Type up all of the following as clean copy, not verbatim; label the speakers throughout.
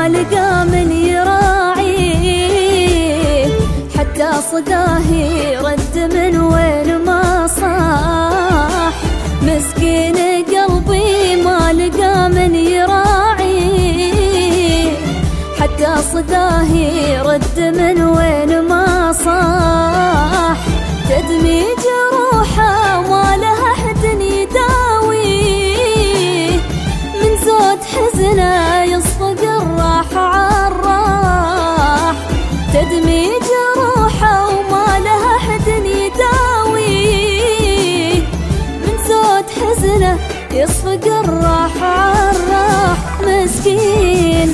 Speaker 1: ما لقى من يراعيه، حتى صداه رد من وين ما صاح. مسكين قلبي ما لقى من يراعيه، حتى صداه رد من وين ما صاح. تدمي جروحه ما لها أحد يداويه، من زود حزنه يصفق الراح عالراح. تدمي جروحه وما لها أحد يداويه، من زود حزنه يصفق الراح عالراح. مسكين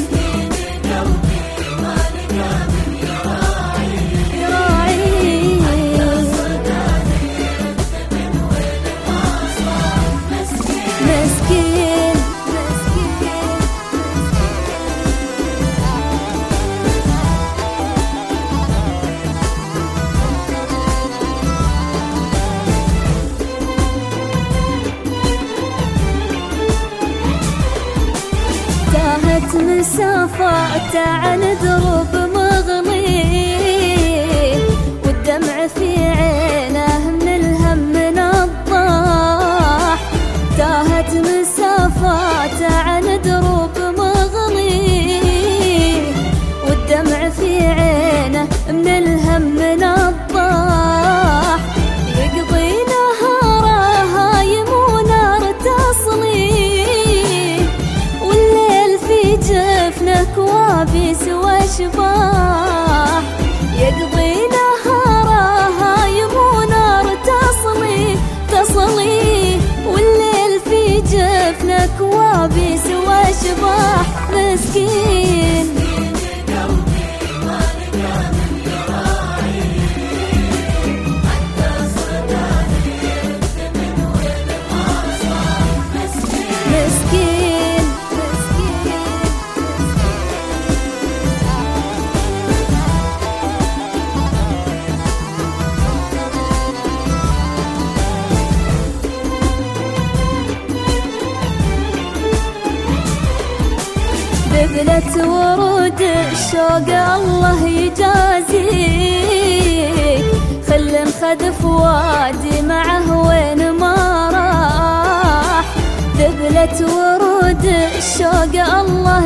Speaker 1: مسافات عن دروب مغلي، والدمع في عينه من الهم نضاح. تاهت مسافات عن دروب مغلي، والدمع في عينه من الهم نضاح. يقضي نهاره هايم ونار تصلي، جفنا كوابيس واشباح. يقضي نهاره هايم ونار تصلي، والليل في جفنا كوابيس واشباح. مسكين ذبلت ورود الشوق الله يجازيك، خل انخذ فؤادي معه وين ما راح. ذبلت ورود الشوق الله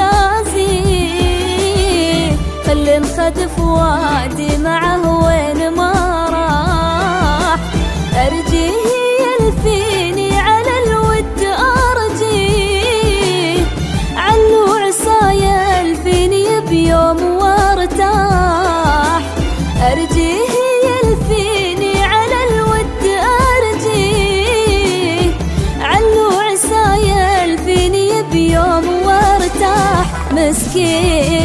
Speaker 1: يجازيك، خل انخذ فؤادي معه وين ما راح. أرجيه يلفيني على الود أرجيه، علو عصايا يلفيني بيوم وارتاح. أرجيه يلفيني على الود أرجيه، علو عصايا يلفيني بيوم وارتاح. مسكين